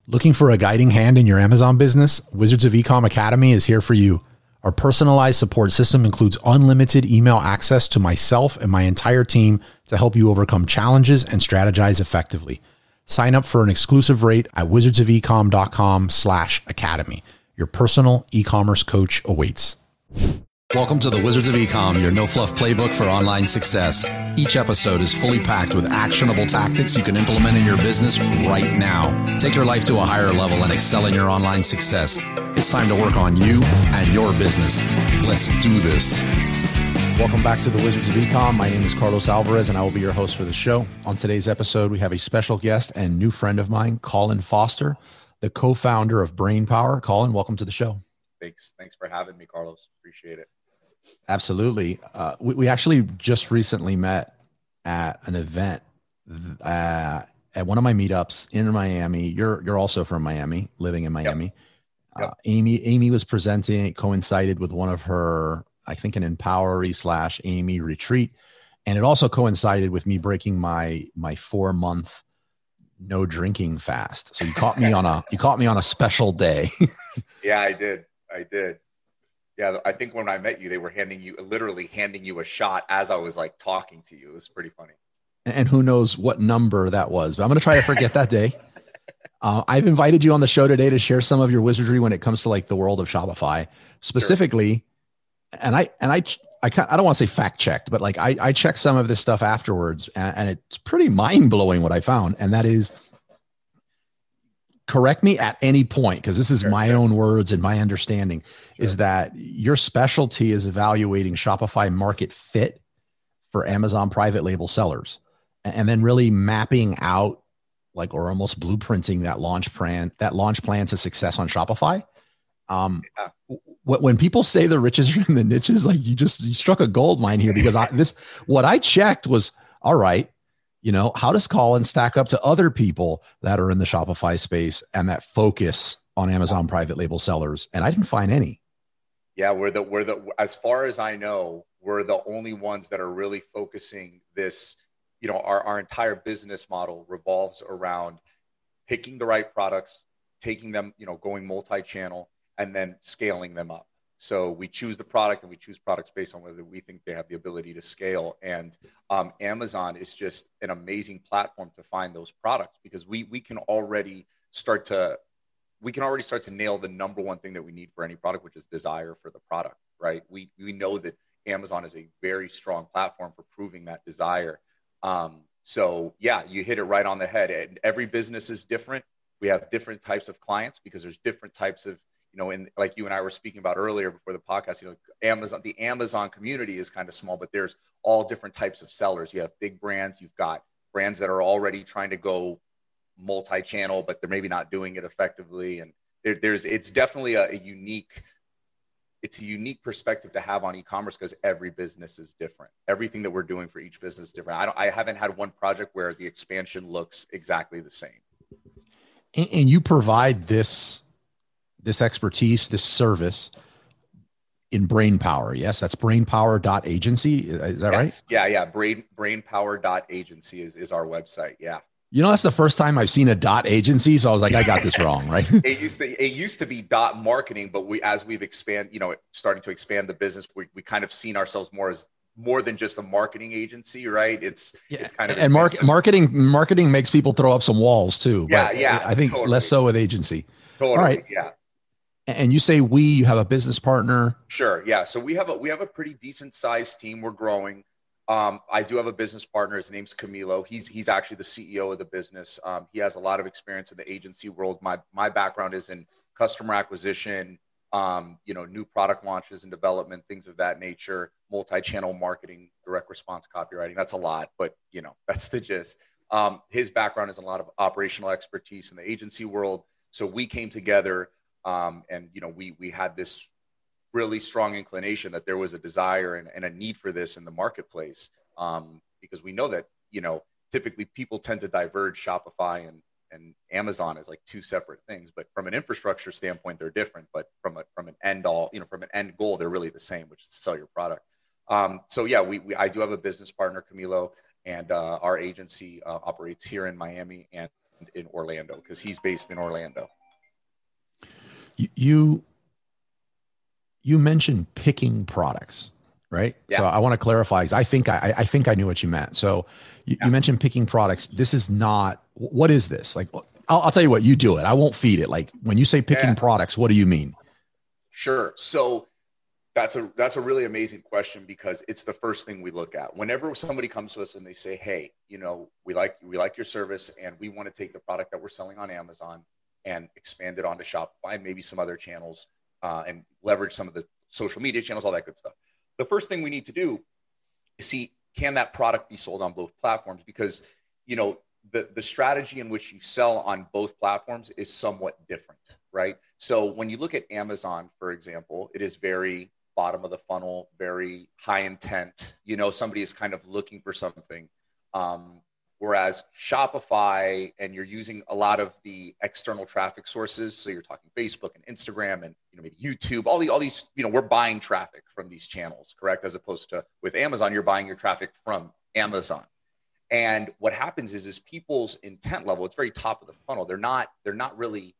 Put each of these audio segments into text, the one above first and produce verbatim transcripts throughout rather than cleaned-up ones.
Looking for a guiding hand in your Amazon business? Wizards of Ecom Academy is here for you. Our personalized support system includes unlimited email access to myself and my entire team to help you overcome challenges and strategize effectively. Sign up for an exclusive rate at wizardsofecom.com slash academy. Your personal e-commerce coach awaits. Welcome to the Wizards of Ecom, your no-fluff playbook for online success. Each episode is fully packed with actionable tactics you can implement in your business right now. Take your life to a higher level and excel in your online success. It's time to work on you and your business. Let's do this. Welcome back to the Wizards of Ecom. My name is Carlos Alvarez, and I will be your host for the show. On today's episode, we have a special guest and new friend of mine, Colin Foster, the co-founder of Brainpower. Colin, welcome to the show. Thanks. Thanks for having me, Carlos. Appreciate it. Absolutely. Uh, we, we actually just recently met at an event uh, at one of my meetups in Miami. You're you're also from Miami, living in Miami. Yep. Yep. Uh, Amy Amy was presenting. It coincided with one of her, I think, an Empowery slash Amy retreat, and it also coincided with me breaking my my four month no drinking fast. So you caught me on a you caught me on a special day. Yeah, I did. I did. Yeah, I think when I met you, they were handing you, literally handing you a shot as I was like talking to you. It was pretty funny. And who knows what number that was, but I'm going to try to forget that day. Uh, I've invited you on the show today to share some of your wizardry when it comes to like the world of Shopify specifically. Sure. And I, and I, I can't, I don't want to say fact checked, but like I, I checked some of this stuff afterwards, and, and it's pretty mind blowing what I found. And that is, correct me at any point, because this is sure, my sure. own words and my understanding, sure. is that your specialty is evaluating Shopify market fit for Amazon private label sellers, and then really mapping out like, or almost blueprinting that launch plan, that launch plan to success on Shopify. Um, yeah. When people say the riches are in the niches, like you just, you struck a gold mine here, because I, this, what I checked was, all right, you know, how does Colin stack up to other people that are in the Shopify space and that focus on Amazon private label sellers? And I didn't find any. Yeah, we're the, we're the, as far as I know, we're the only ones that are really focusing this, you know, our, our entire business model revolves around picking the right products, taking them, you know, going multi-channel, and then scaling them up. So we choose the product, and we choose products based on whether we think they have the ability to scale. And um, Amazon is just an amazing platform to find those products, because we we can already start to we can already start to nail the number one thing that we need for any product, which is desire for the product, right? We we know that Amazon is a very strong platform for proving that desire. Um, so yeah, you hit it right on the head. And every business is different. We have different types of clients because there's different types of, you know, in like you and I were speaking about earlier before the podcast, you know, Amazon, the Amazon community is kind of small, but there's all different types of sellers. You have big brands, you've got brands that are already trying to go multi-channel, but they're maybe not doing it effectively. And there, there's, it's definitely a, a unique, it's a unique perspective to have on e-commerce, because every business is different. Everything that we're doing for each business is different. I don't, I haven't had one project where the expansion looks exactly the same. And, and you provide this this expertise, this service in Brainpower. Yes, that's brainpower dot agency. Is that yes. right? Yeah, yeah. Brain, brainpower dot agency is, is our website. Yeah. You know, that's the first time I've seen a dot agency. So I was like, I got this wrong, right? it used to it used to be dot marketing, but we as we've expanded, you know, starting to expand the business, we we kind of seen ourselves more as more than just a marketing agency, right? It's yeah. it's kind of and mark, marketing marketing makes people throw up some walls too. Yeah, but yeah. I think totally. less so with agency. Totally. All right. Yeah. And you say we, you have a business partner. Sure. Yeah. So we have a, we have a pretty decent sized team. We're growing. Um, I do have a business partner. His name's Camilo. He's, he's actually the C E O of the business. Um, he has a lot of experience in the agency world. My, my background is in customer acquisition, um, you know, new product launches and development, things of that nature, multi-channel marketing, direct response copywriting. That's a lot, but you know, that's the gist. Um, his background is in a lot of operational expertise in the agency world. So we came together. Um, and, you know, we, we had this really strong inclination that there was a desire and, and a need for this in the marketplace. Um, because we know that, you know, typically people tend to diverge Shopify and, and Amazon as like two separate things, but from an infrastructure standpoint, they're different, but from a, from an end all, you know, from an end goal, they're really the same, which is to sell your product. Um, so yeah, we, we, I do have a business partner, Camilo, and, uh, our agency, uh, operates here in Miami, and in Orlando because he's based in Orlando. You, you mentioned picking products, right? Yeah. So I want to clarify, because I think I, I think I knew what you meant. So you, yeah. you mentioned picking products. This is not, what is this? Like, I'll, I'll tell you what, you do it. I won't feed it. Like when you say picking yeah. products, what do you mean? Sure. So that's a, that's a really amazing question because it's the first thing we look at. Whenever somebody comes to us and they say, hey, you know, we like, we like your service and we want to take the product that we're selling on Amazon and expand it onto Shopify and maybe some other channels uh, and leverage some of the social media channels, all that good stuff. The first thing we need to do is see, can that product be sold on both platforms? Because, you know, the, the strategy in which you sell on both platforms is somewhat different, right? So when you look at Amazon, for example, it is very bottom of the funnel, very high intent. You know, somebody is kind of looking for something. Um, whereas Shopify, and you're using a lot of the external traffic sources. So you're talking Facebook and Instagram and, you know, maybe YouTube, all the, all these, you know, we're buying traffic from these channels, correct? As opposed to with Amazon, you're buying your traffic from Amazon. And what happens is, is people's intent level, it's very top of the funnel. They're not, they're not really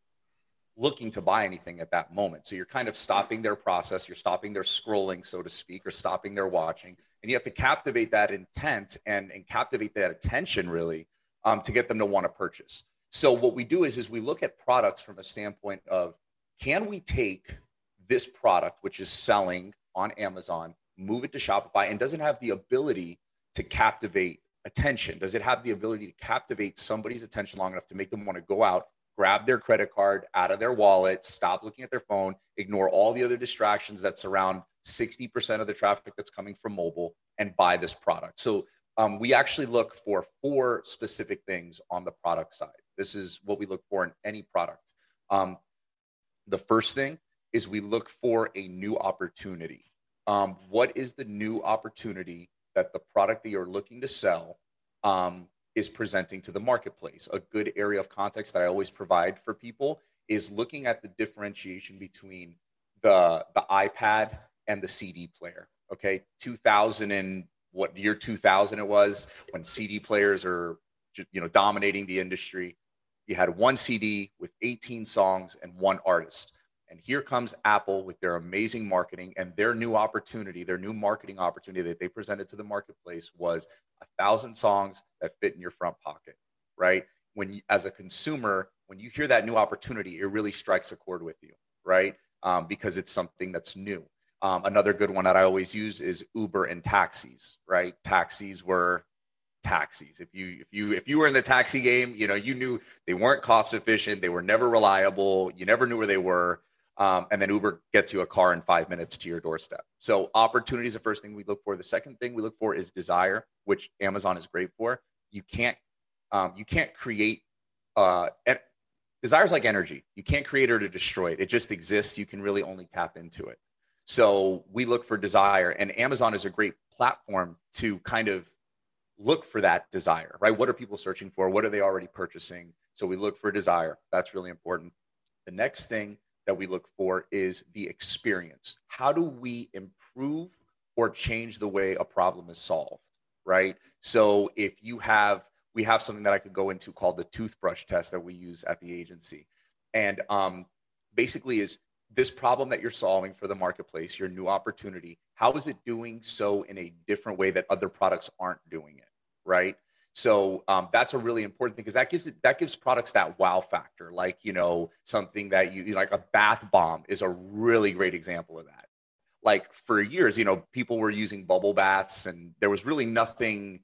looking to buy anything at that moment. So you're kind of stopping their process. You're stopping their scrolling, so to speak, or stopping their watching. And you have to captivate that intent and, and captivate that attention really um, to get them to want to purchase. So what we do is, is we look at products from a standpoint of, can we take this product, which is selling on Amazon, move it to Shopify, and does it have the ability to captivate attention? Does it have the ability to captivate somebody's attention long enough to make them want to go out, grab their credit card out of their wallet, stop looking at their phone, ignore all the other distractions that surround sixty percent of the traffic that's coming from mobile, and buy this product? So um, we actually look for four specific things on the product side. This is what we look for in any product. Um, the first thing is we look for a new opportunity. Um, what is the new opportunity that the product that you're looking to sell um, is presenting to the marketplace? A good area of context that I always provide for people is looking at the differentiation between the, the iPad and the C D player. Okay. two thousand and what year two thousand it was, when C D players are, you know, dominating the industry. You had one C D with eighteen songs and one artist. And here comes Apple with their amazing marketing, and their new opportunity, their new marketing opportunity that they presented to the marketplace was a thousand songs that fit in your front pocket, right? When you, as a consumer, when you hear that new opportunity, it really strikes a chord with you, right? Um, because it's something that's new. Um, another good one that I always use is Uber and taxis, right? Taxis were taxis. If you if you if you were in the taxi game, you know, you knew they weren't cost efficient, they were never reliable, you never knew where they were. Um, and then Uber gets you a car in five minutes to your doorstep. So opportunity is the first thing we look for. The second thing we look for is desire, which Amazon is great for. You can't um, you can't create uh, desire is like energy. You can't create it or destroy it. It just exists. You can really only tap into it. So we look for desire, and Amazon is a great platform to kind of look for that desire, right? What are people searching for? What are they already purchasing? So we look for desire. That's really important. The next thing that we look for is the experience. How do we improve or change the way a problem is solved, right? So if you have, we have something that I could go into called the toothbrush test that we use at the agency. And um, basically is this problem that you're solving for the marketplace, your new opportunity, how is it doing so in a different way that other products aren't doing it, right? So um, that's a really important thing, because that gives it, that gives products that wow factor. Like, you know, something that you, you know, like a bath bomb is a really great example of that. Like for years, you know, people were using bubble baths, and there was really nothing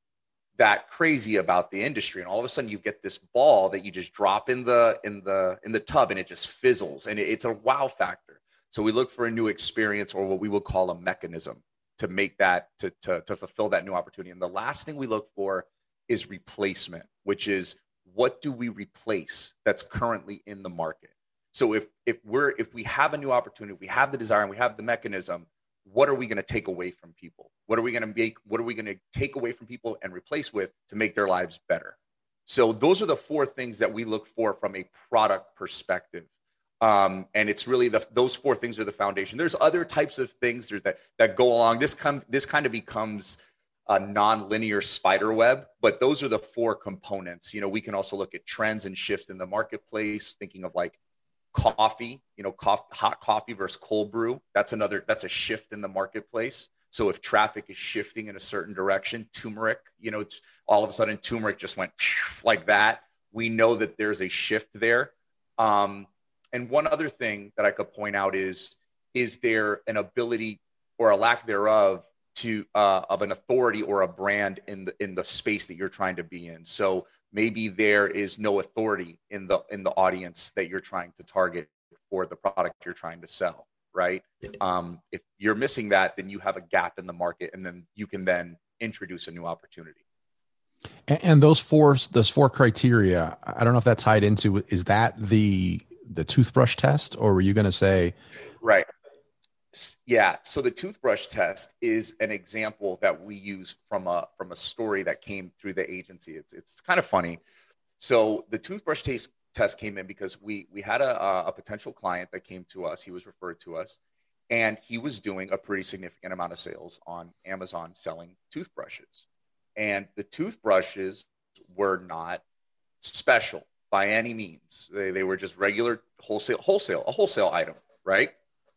that crazy about the industry. And all of a sudden, you get this ball that you just drop in the in the in the tub, and it just fizzles, and it, it's a wow factor. So we look for a new experience, or what we would call a mechanism, to make that to to to fulfill that new opportunity. And the last thing we look for is replacement, which is, what do we replace that's currently in the market? So if if we're if we have a new opportunity, if we have the desire and we have the mechanism, what are we going to take away from people? What are we going to make? What are we going to take away from people and replace with to make their lives better? So those are the four things that we look for from a product perspective. Um, and it's really the, those four things are the foundation. There's other types of things there's that that go along. This come this kind of becomes a non-linear spider web, but those are the four components. You know, we can also look at trends and shift in the marketplace, thinking of like coffee, you know, coffee, hot coffee versus cold brew. That's another, that's a shift in the marketplace. So if traffic is shifting in a certain direction, turmeric, you know, it's all of a sudden turmeric just went like that. We know that there's a shift there. Um, and one other thing that I could point out is, is there an ability or a lack thereof to uh, of an authority or a brand in the in the space that you're trying to be in. So maybe there is no authority in the in the audience that you're trying to target for the product you're trying to sell, right? Um, if you're missing that, then you have a gap in the market, and then you can then introduce a new opportunity. And, and those four those four criteria, I don't know if that tied into, is that the the toothbrush test, or were you going to say? Right. Yeah. So the toothbrush test is an example that we use from a from a story that came through the agency. It's it's kind of funny. So the toothbrush taste test came in because we we had a a potential client that came to us. He was referred to us, and he was doing a pretty significant amount of sales on Amazon selling toothbrushes. And the toothbrushes were not special by any means. They they were just regular wholesale wholesale a wholesale item, right?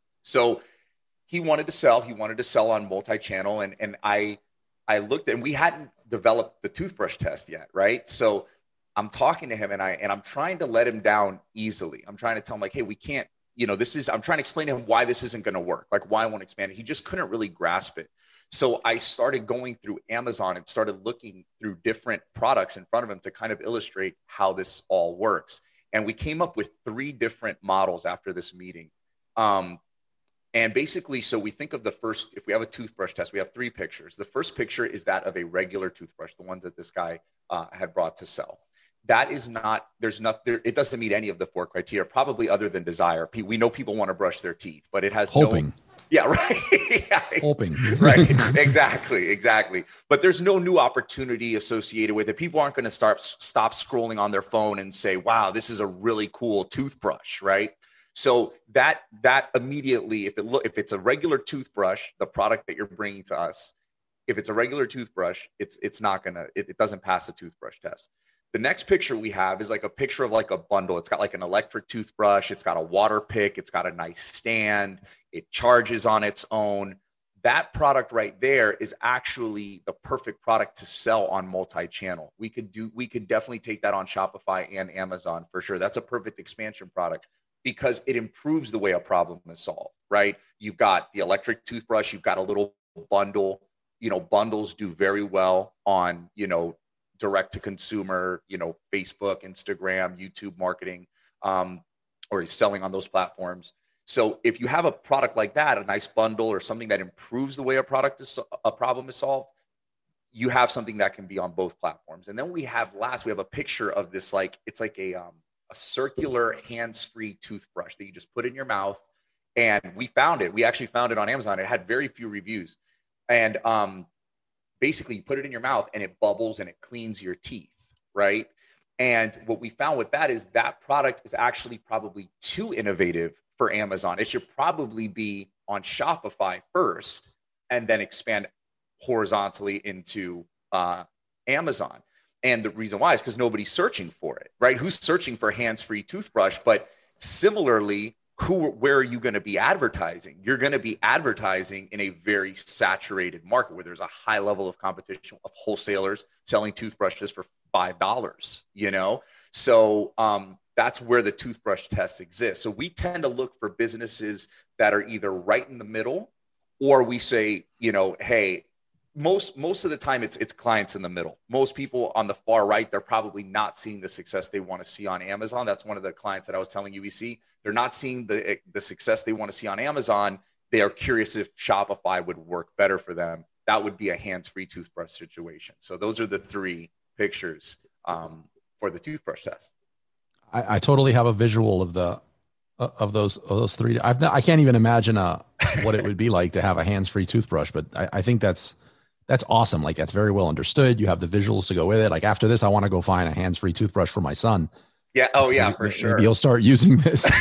So he wanted to sell, he wanted to sell on multi-channel. And, and I, I looked at, and we hadn't developed the toothbrush test yet. Right. So I'm talking to him and I, and I'm trying to let him down easily. I'm trying to tell him like, hey, we can't, you know, this is, I'm trying to explain to him why this isn't going to work. Like why I want to expand it. He just couldn't really grasp it. So I started going through Amazon and started looking through different products in front of him to kind of illustrate how this all works. And we came up with three different models after this meeting. Um, And basically, so we think of the first, if we have a toothbrush test, we have three pictures. The first picture is that of a regular toothbrush, the ones that this guy uh, had brought to sell. That is not, there's nothing, there, it doesn't meet any of the four criteria, probably other than desire. We know people want to brush their teeth, but it has Hoping. no. Yeah, right. yeah, Hoping. Right. Exactly. Exactly. But there's no new opportunity associated with it. People aren't going to start, stop scrolling on their phone and say, wow, this is a really cool toothbrush, right? So that that immediately, if it look, if it's a regular toothbrush, the product that you're bringing to us, if it's a regular toothbrush, it's it's not gonna, it, it doesn't pass the toothbrush test. The next picture we have is like a picture of like a bundle. It's got like an electric toothbrush. It's got a water pick. It's got a nice stand. It charges on its own. That product right there is actually the perfect product to sell on multi-channel. We could do, we could definitely take that on Shopify and Amazon for sure. That's a perfect expansion product, because it improves the way a problem is solved, right? You've got the electric toothbrush, you've got a little bundle, you know, bundles do very well on, you know, direct to consumer, you know, Facebook, Instagram, YouTube marketing, um, or selling on those platforms. So if you have a product like that, a nice bundle or something that improves the way a product is, a problem is solved, you have something that can be on both platforms. And then we have last, we have a picture of this, like, it's like a, um, a circular hands-free toothbrush that you just put in your mouth. And we found it. We actually found it on Amazon. It had very few reviews. And um, basically you put it in your mouth and it bubbles and it cleans your teeth, right? And what we found with that is that product is actually probably too innovative for Amazon. It should probably be on Shopify first and then expand horizontally into uh, Amazon. And the reason why is because nobody's searching for it, right? Who's searching for hands-free toothbrush? But similarly, who, where are you going to be advertising? You're going to be advertising in a very saturated market where there's a high level of competition of wholesalers selling toothbrushes for five dollars, you know? So um, that's where the toothbrush test exists. So we tend to look for businesses that are either right in the middle, or we say, you know, hey, Most most of the time, it's it's clients in the middle. Most people on the far right, they're probably not seeing the success they want to see on Amazon. That's one of the clients that I was telling you we see. They're not seeing the the success they want to see on Amazon. They are curious if Shopify would work better for them. That would be a hands-free toothbrush situation. So those are the three pictures um, for the toothbrush test. I, I totally have a visual of the of those of those three. I've not, I can't even imagine uh, what it would be like to have a hands-free toothbrush, but I, I think that's. That's awesome. Like, that's very well understood. You have the visuals to go with it. Like, after this, I want to go find a hands-free toothbrush for my son. Yeah. Oh yeah, maybe, for sure. Maybe he'll start using this.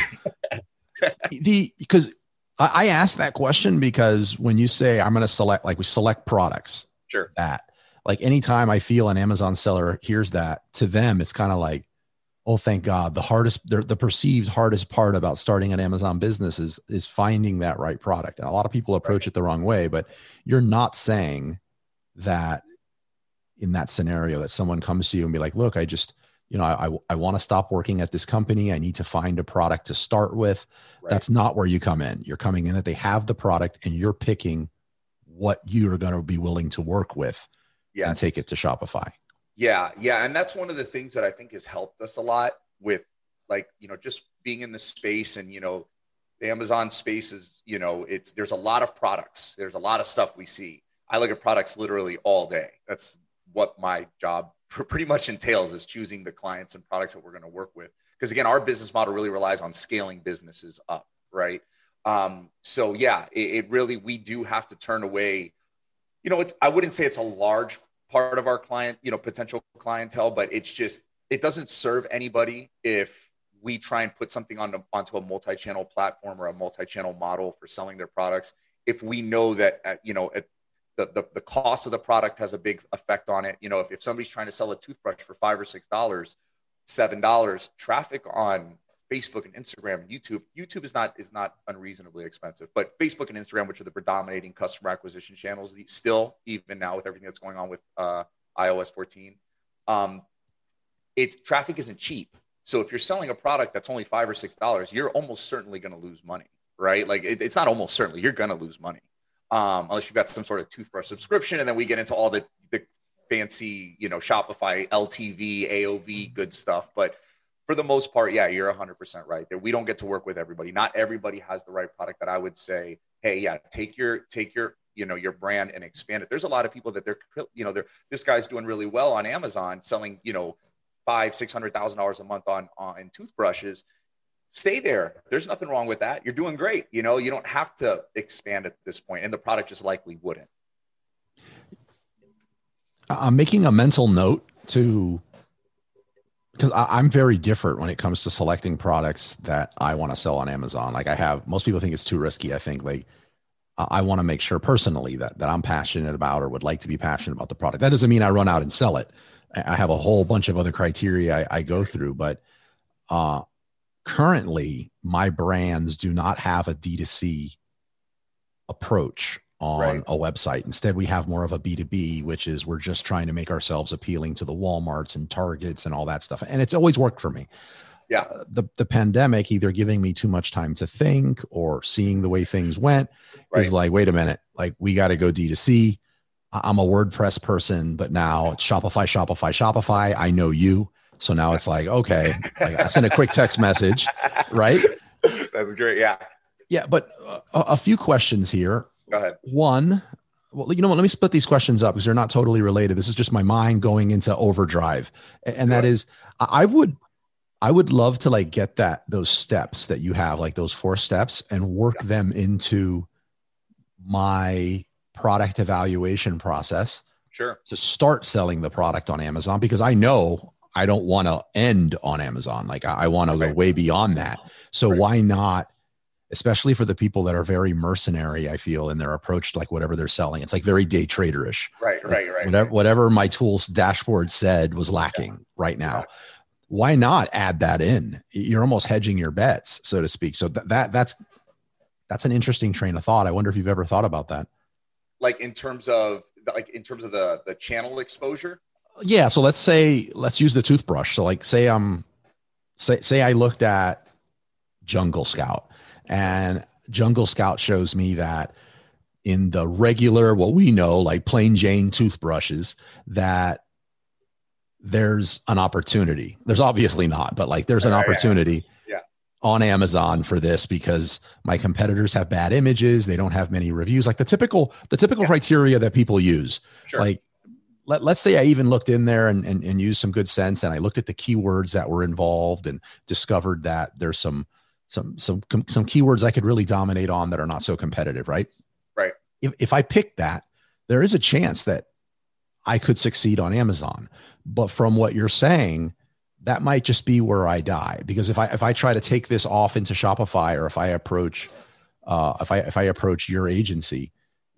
the, because I, I asked that question because when you say I'm going to select, like we select products, Sure. That like anytime I feel an Amazon seller hears that, to them, it's kind of like, oh, thank God. The hardest, the, the perceived hardest part about starting an Amazon business is, is finding that right product. And a lot of people approach right. it the wrong way, but you're not saying that in that scenario that someone comes to you and be like, look, I just, you know, I, I, I want to stop working at this company. I need to find a product to start with. Right. That's not where you come in. You're coming in that they have the product and you're picking what you are going to be willing to work with yes. and take it to Shopify. Yeah. Yeah. And that's one of the things that I think has helped us a lot with, like, you know, just being in the space. And, you know, the Amazon space is, you know, it's, there's a lot of products. There's a lot of stuff we see. I look at products literally all day. That's what my job pretty much entails, is choosing the clients and products that we're going to work with. Because again, our business model really relies on scaling businesses up. Right. Um, so yeah, it, it really, we do have to turn away, you know, it's, I wouldn't say it's a large part of our client, you know, potential clientele, but it's just, it doesn't serve anybody if we try and put something on onto a multi-channel platform or a multi-channel model for selling their products. If we know that, uh, you know, it, the, the, the cost of the product has a big effect on it. You know, if, if somebody's trying to sell a toothbrush for five or six dollars, seven dollars, traffic on Facebook and Instagram and YouTube, YouTube is not, is not unreasonably expensive, but Facebook and Instagram, which are the predominating customer acquisition channels, still, even now with everything that's going on with uh, i O S fourteen, um, it's traffic isn't cheap. So if you're selling a product that's only five or six dollars, you're almost certainly going to lose money, right? Like it, it's not almost certainly, you're going to lose money, um, unless you've got some sort of toothbrush subscription. And then we get into all the, the fancy, you know, Shopify, L T V, A O V, good stuff. But for the most part, yeah, you're one hundred percent right there. We don't get to work with everybody. Not everybody has the right product that I would say, hey, yeah, take your, take your, you know, your brand and expand it. There's a lot of people that they're, you know, they're, this guy's doing really well on Amazon, selling, you know, five, six hundred thousand dollars a month on, on toothbrushes. Stay there. There's nothing wrong with that. You're doing great. You know, you don't have to expand at this point, and the product just likely wouldn't. I'm making a mental note to, because I'm very different when it comes to selecting products that I want to sell on Amazon. Like I have, most people think it's too risky. I think like I want to make sure personally that, that I'm passionate about or would like to be passionate about the product. That doesn't mean I run out and sell it. I have a whole bunch of other criteria I, I go through, but uh, currently my brands do not have a D two C approach on right. a website. Instead, we have more of a B two B, which is we're just trying to make ourselves appealing to the Walmarts and Targets and all that stuff. And it's always worked for me. Yeah. Uh, the, the pandemic, either giving me too much time to think or seeing the way things went right. is like, wait a minute, like we got to go D two C. I'm a WordPress person, but now it's Shopify, Shopify, Shopify. I know you. So now it's like, okay, like I send a quick text message, right? That's great. Yeah. Yeah. But a, a few questions here. Go ahead. One, well, you know what, let me split these questions up because they're not totally related. This is just my mind going into overdrive. And that is, I would, I would love to like get that, those steps that you have, like those four steps, and work yeah. them into my product evaluation process. Sure. To start selling the product on Amazon, because I know I don't want to end on Amazon. Like I, I want to right. go way beyond that. So right. why not, especially for the people that are very mercenary, I feel, in their approach to like whatever they're selling. It's like very day trader-ish. Right, right, right. Whatever, right. whatever my tools dashboard said was lacking yeah. right now. Yeah. Why not add that in? You're almost hedging your bets, so to speak. So th- that that's, that's an interesting train of thought. I wonder if you've ever thought about that. Like in terms of like in terms of the the channel exposure? Yeah. So let's say, let's use the toothbrush. So like say I'm say say I looked at Jungle Scout, and Jungle Scout shows me that in the regular, what we know, like plain Jane toothbrushes, that there's an opportunity. There's obviously not, but like there's an opportunity yeah. Yeah. on Amazon for this because my competitors have bad images. They don't have many reviews, like the typical, the typical yeah. criteria that people use. Sure. Like let, let's say I even looked in there and, and, and used some good sense. And I looked at the keywords that were involved and discovered that there's some, some, some, some keywords I could really dominate on that are not so competitive. Right. Right. If, if I pick that, there is a chance that I could succeed on Amazon. But from what you're saying, that might just be where I die, because if I if I try to take this off into Shopify, or if I approach uh, if I if I approach your agency,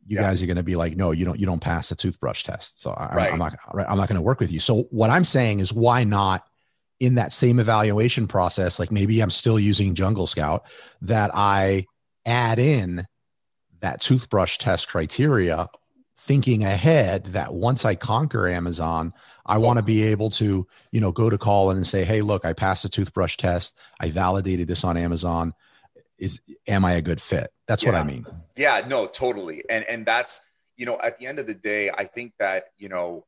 you yeah. guys are going to be like, no, you don't, you don't pass the toothbrush test. So I, right. I'm not, I'm not going to work with you. So what I'm saying is, why not in that same evaluation process, like maybe I'm still using Jungle Scout, that I add in that toothbrush test criteria, thinking ahead that once I conquer Amazon, I want to be able to, you know, go to Colin and say, hey, look, I passed the toothbrush test. I validated this on Amazon. Is, am I a good fit? That's yeah. what I mean. Yeah, no, totally. And, and that's, you know, at the end of the day, I think that, you know,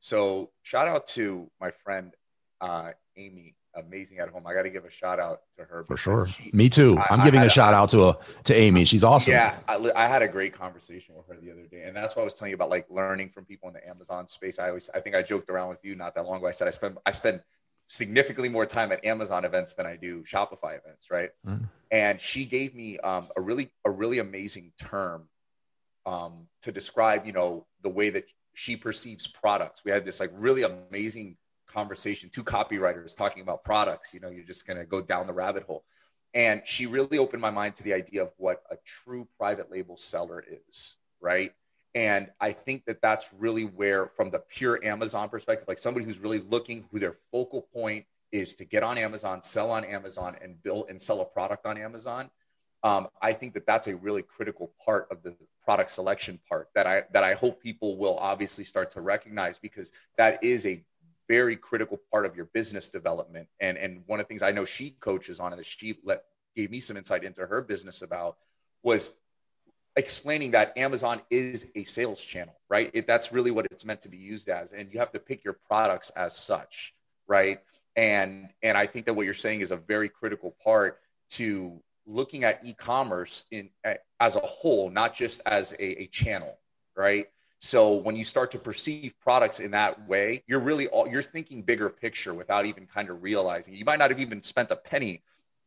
so shout out to my friend, uh, Amy, amazing at home. I got to give a shout out to her. For sure. She, Me too. I'm I, giving I a shout I, out to a, to Amy. She's awesome. Yeah. I, I had a great conversation with her the other day. And that's what I was telling you about, like learning from people in the Amazon space. I always, I think I joked around with you not that long ago. I said, I spend, I spend significantly more time at Amazon events than I do Shopify events. Right. Mm. And she gave me um, a really, a really amazing term um, to describe, you know, the way that she perceives products. We had this like really amazing conversation, two copywriters talking about products. You know, you're just going to go down the rabbit hole. And she really opened my mind to the idea of what a true private label seller is, right? And I think that that's really where, from the pure Amazon perspective, like somebody who's really looking, who their focal point is to get on Amazon, sell on Amazon, and build and sell a product on Amazon. Um, I think that that's a really critical part of the product selection part that I that I hope people will obviously start to recognize, because that is a very critical part of your business development. And, and one of the things I know she coaches on, and that she let, gave me some insight into her business about, was explaining that Amazon is a sales channel, right? It, that's really what it's meant to be used as. And you have to pick your products as such, right? And, and I think that what you're saying is a very critical part to looking at e-commerce in as a whole, not just as a, a channel, right? So when you start to perceive products in that way, you're really all, you're thinking bigger picture without even kind of realizing. You might not have even spent a penny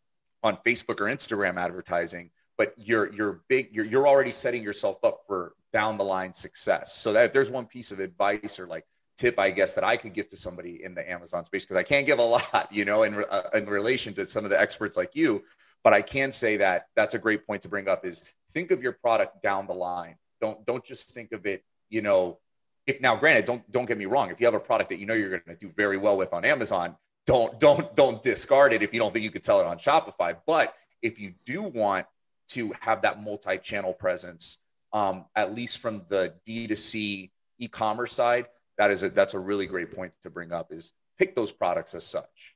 on Facebook or Instagram advertising, but you're you're big. You're you're already setting yourself up for down the line success. So that if there's one piece of advice or like tip, I guess, that I could give to somebody in the Amazon space, because I can't give a lot, you know, in uh, in relation to some of the experts like you, but I can say that that's a great point to bring up, is think of your product down the line. Don't don't just think of it. You know, if now granted, don't, don't get me wrong. If you have a product that you know you're going to do very well with on Amazon, don't, don't, don't discard it if you don't think you could sell it on Shopify. But if you do want to have that multi-channel presence, um, at least from the D two C e-commerce side, that is a, that's a really great point to bring up, is pick those products as such.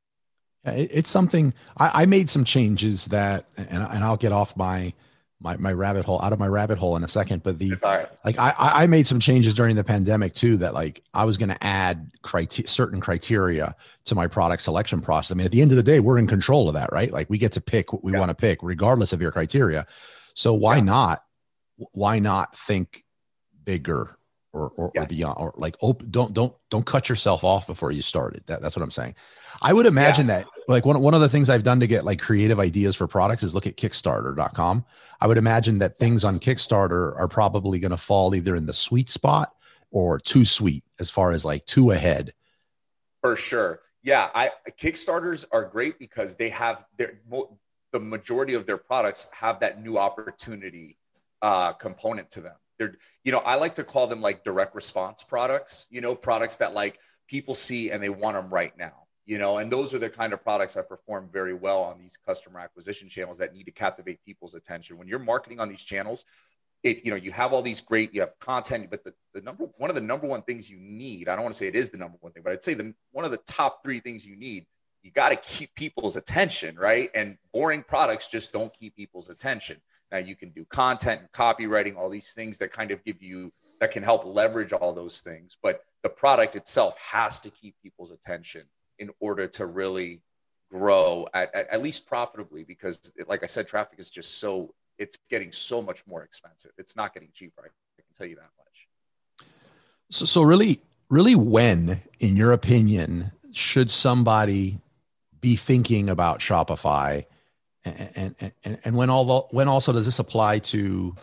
It's something I, I made some changes that, and, and I'll get off my, my, my rabbit hole out of my rabbit hole in a second, but the, right. like, I, I made some changes during the pandemic too, that like, I was going to add criteria, certain criteria to my product selection process. I mean, at the end of the day, we're in control of that, right? Like we get to pick what we yeah. want to pick regardless of your criteria. So why yeah. not, why not think bigger or, or, yes. or beyond, or like, open, don't, don't, don't cut yourself off before you started. That, that's what I'm saying. I would imagine yeah. that like one, one of the things I've done to get like creative ideas for products is look at Kickstarter dot com. I would imagine that things on Kickstarter are probably going to fall either in the sweet spot or too sweet, as far as like too ahead. For sure. Yeah. I Kickstarters are great because they have their, the majority of their products have that new opportunity uh, component to them. They're, you know, I like to call them like direct response products, you know, products that like people see and they want them right now. You know, and those are the kind of products that perform very well on these customer acquisition channels that need to captivate people's attention. When you're marketing on these channels, it, you know, you have all these great, you have content, but the, the number, one of the number one things you need, I don't want to say it is the number one thing, but I'd say the, one of the top three things you need, you got to keep people's attention, right? And boring products just don't keep people's attention. Now you can do content and copywriting, all these things that kind of give you, that can help leverage all those things. But the product itself has to keep people's attention in order to really grow at, at, at least profitably, because like I said, traffic is just so, it's getting so much more expensive. It's not getting cheaper. I can tell you that much. So, so really, really when, in your opinion, should somebody be thinking about Shopify, and, and, and, and when all the, when also does this apply to,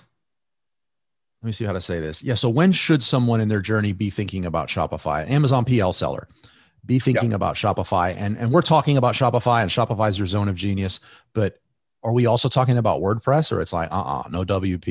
let me see how to say this. Yeah. So when should someone in their journey be thinking about Shopify? Amazon P L seller. Be thinking yeah. about Shopify, and, and we're talking about Shopify, and Shopify is your zone of genius, but are we also talking about WordPress, or it's like, uh-uh, no W P,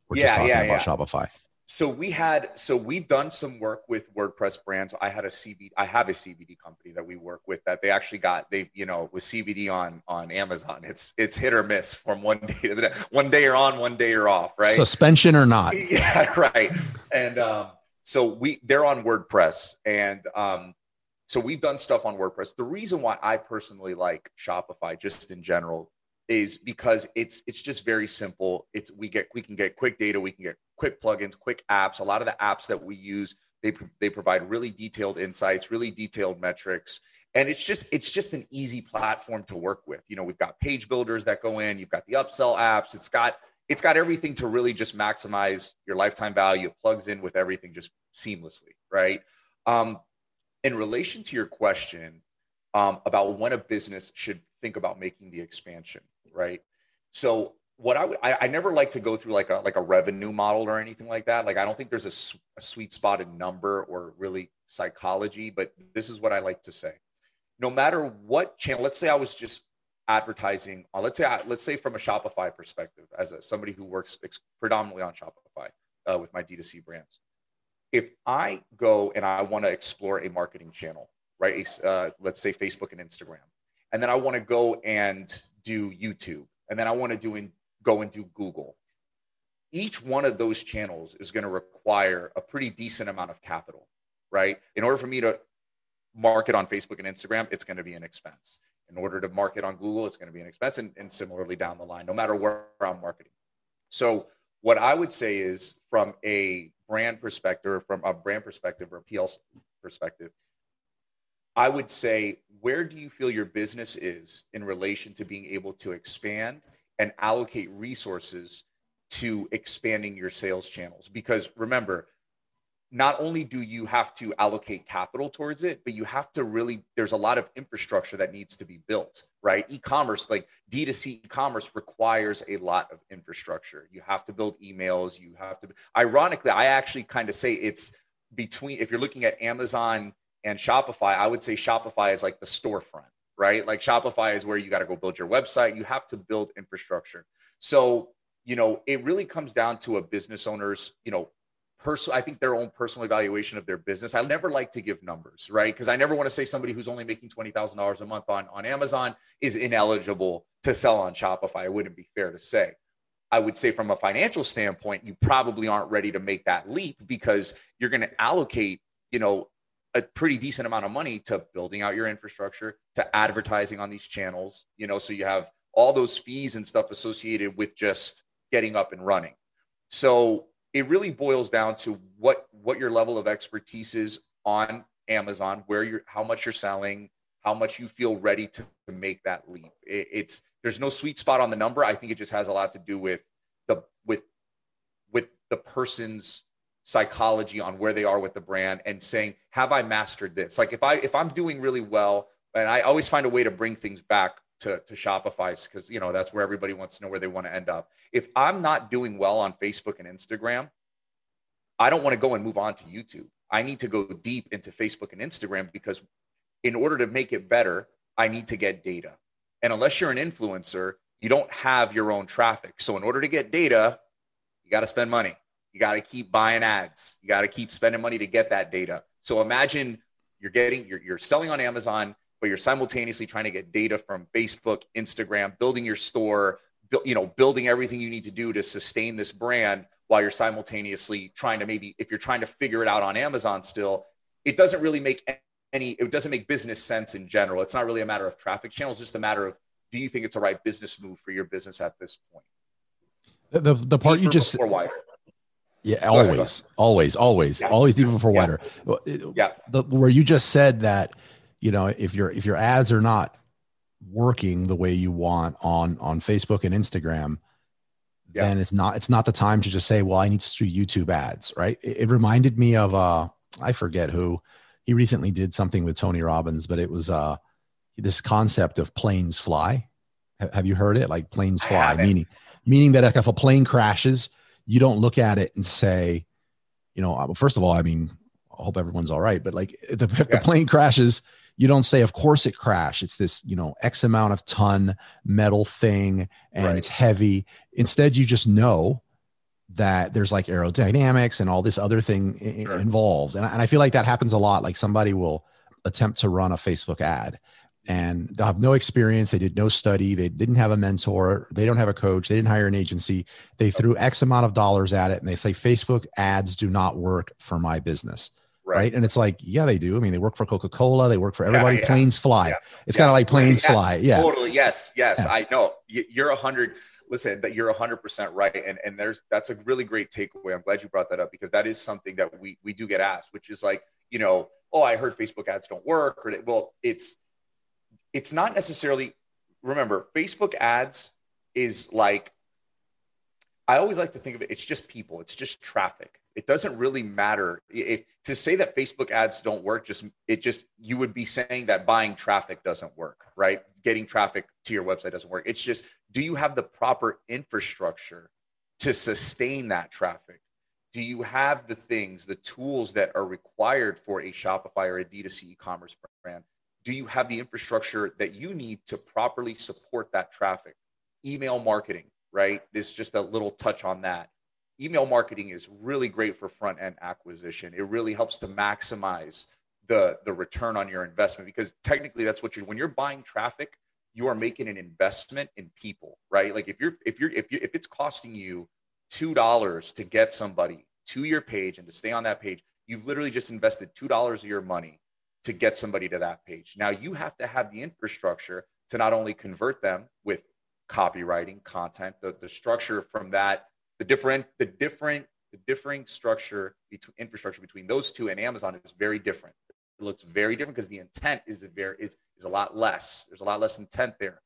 We're yeah, just talking yeah, about yeah. Shopify. So we had, so we've done some work with WordPress brands. I had a C B D, I have a C B D company that we work with that they actually got, they, you know, with C B D on, on Amazon, it's, it's hit or miss from one day to the next. One day you're on, one day you're off, right? Suspension or not. Yeah, right. And um, so we, they're on WordPress. And um, so we've done stuff on WordPress. The reason why I personally like Shopify just in general is because it's it's just very simple. It's we get we can get quick data, we can get quick plugins, quick apps. A lot of the apps that we use, they they provide really detailed insights, really detailed metrics, and it's just it's just an easy platform to work with. You know, we've got page builders that go in, you've got the upsell apps. It's got it's got everything to really just maximize your lifetime value. It plugs in with everything just seamlessly, right? Um, in relation to your question um, about when a business should think about making the expansion. Right. So what I would, I, I never like to go through like a, like a revenue model or anything like that. Like, I don't think there's a, a sweet spot in number or really psychology, but this is what I like to say. No matter what channel, let's say I was just advertising on, let's say, I, let's say from a Shopify perspective, as a, somebody who works ex- predominantly on Shopify uh, with my D two C brands. If I go and I want to explore a marketing channel, right? Uh, let's say Facebook and Instagram. And then I want to go and do YouTube. And then I want to do and go and do Google. Each one of those channels is going to require a pretty decent amount of capital, right? In order for me to market on Facebook and Instagram, it's going to be an expense. In order to market on Google, it's going to be an expense, and, and similarly down the line, no matter where I'm marketing. So what I would say is, from a brand perspective, from a brand perspective or a P L C perspective, I would say, where do you feel your business is in relation to being able to expand and allocate resources to expanding your sales channels? Because remember, not only do you have to allocate capital towards it, but you have to really, there's a lot of infrastructure that needs to be built, right? E-commerce, like D two C e-commerce, requires a lot of infrastructure. You have to build emails. You have to, ironically, I actually kind of say it's between, if you're looking at Amazon and Shopify, I would say Shopify is like the storefront, right? Like Shopify is where you got to go build your website. You have to build infrastructure. So, you know, it really comes down to a business owner's, you know, personal, I think their own personal evaluation of their business. I never like to give numbers, right? Because I never want to say somebody who's only making twenty thousand dollars a month on, on Amazon is ineligible to sell on Shopify. It wouldn't be fair to say. I would say from a financial standpoint, you probably aren't ready to make that leap, because you're going to allocate, you know, a pretty decent amount of money to building out your infrastructure, to advertising on these channels, you know, so you have all those fees and stuff associated with just getting up and running. So it really boils down to what, what your level of expertise is on Amazon, where you're, how much you're selling, how much you feel ready to, to make that leap. It, it's, there's no sweet spot on the number. I think it just has a lot to do with the, with, with the person's psychology on where they are with the brand, and saying, have I mastered this? Like if I, if I'm doing really well, and I always find a way to bring things back to, to Shopify, because, you know, that's where everybody wants to know where they want to end up. If I'm not doing well on Facebook and Instagram, I don't want to go and move on to YouTube. I need to go deep into Facebook and Instagram, because in order to make it better, I need to get data. And unless you're an influencer, you don't have your own traffic. So in order to get data, you got to spend money. You got to keep buying ads. You got to keep spending money to get that data. So imagine you're getting, you're, you're selling on Amazon, but you're simultaneously trying to get data from Facebook, Instagram, building your store, bu- you know, building everything you need to do to sustain this brand, while you're simultaneously trying to, maybe if you're trying to figure it out on Amazon still, it doesn't really make any, it doesn't make business sense in general. It's not really a matter of traffic channels, just a matter of, do you think it's a right business move for your business at this point? The, the, the part Deeper you just, or wider? Yeah, always, ahead, always, always, yeah. always deeper before yeah. wider. Yeah. The, where you just said that, you know, if your if your ads are not working the way you want on on Facebook and Instagram, yeah. then it's not it's not the time to just say, well, I need to do YouTube ads, right? It, it reminded me of uh, I forget who, he recently did something with Tony Robbins, but it was uh this concept of planes fly. H- have you heard it? Like planes fly, meaning meaning that if a plane crashes, you don't look at it and say, you know, first of all, I mean, I hope everyone's all right, but like if the, if yeah. the plane crashes, you don't say, of course it crashed. It's this, you know, X amount of ton metal thing, and right. it's heavy. Instead, you just know that there's like aerodynamics and all this other thing sure. involved. And I, and I feel like that happens a lot. Like somebody will attempt to run a Facebook ad and they'll have no experience. They did no study. They didn't have a mentor. They don't have a coach. They didn't hire an agency. They threw X amount of dollars at it and they say, Facebook ads do not work for my business. Right. right. And it's like, yeah, they do. I mean, they work for Coca-Cola. They work for everybody. Yeah, yeah. Planes fly. Yeah. It's yeah. kind of like planes yeah. fly. Yeah, totally. Yes. Yes. Yeah. I know you're a hundred. Listen, that you're a hundred percent right. And, and there's, that's a really great takeaway. I'm glad you brought that up because that is something that we, we do get asked, which is like, you know, oh, I heard Facebook ads don't work. Or well, it's, it's not necessarily, remember, Facebook ads is like, I always like to think of it, it's just people, it's just traffic. It doesn't really matter. If to say that Facebook ads don't work, just it just, you would be saying that buying traffic doesn't work, right? Getting traffic to your website doesn't work. It's just, do you have the proper infrastructure to sustain that traffic? Do you have the things, the tools that are required for a Shopify or a D two C e-commerce brand? Do you have the infrastructure that you need to properly support that traffic? Email marketing, right? This is just a little touch on that. Email marketing is really great for front-end acquisition. It really helps to maximize the, the return on your investment because technically that's what you're, when you're buying traffic, you are making an investment in people, right? Like if you're, if you're, if you, if it's costing you two dollars to get somebody to your page and to stay on that page, you've literally just invested two dollars of your money to get somebody to that page. Now you have to have the infrastructure to not only convert them with copywriting, content, the, the structure from that, the different, the different, the differing structure between infrastructure between those two and Amazon is very different. It looks very different because the intent is a very is is a lot less. There's a lot less intent there.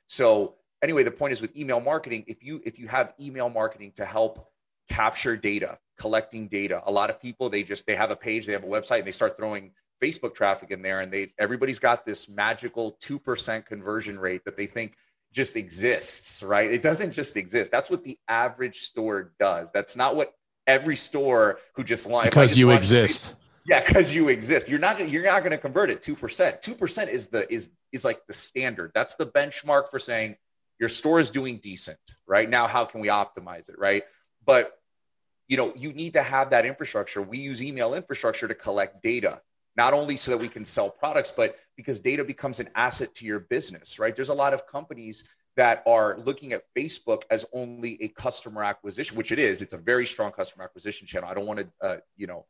So anyway, the point is with email marketing, if you if you have email marketing to help capture data, collecting data, a lot of people they just they have a page, they have a website, and they start throwing Facebook traffic in there, and they everybody's got this magical two percent conversion rate that they think just exists, right? It doesn't just exist. That's what the average store does. That's not what every store who just launched because you exist. Yeah, because you exist. You're not you're not going to convert it two percent. two percent is the is is like the standard. That's the benchmark for saying your store is doing decent, right? Now, how can we optimize it, right? But you know, you need to have that infrastructure. We use email infrastructure to collect data, not only so that we can sell products, but because data becomes an asset to your business, right? There's a lot of companies that are looking at Facebook as only a customer acquisition, which it is. It's a very strong customer acquisition channel. I don't want to, uh, you know,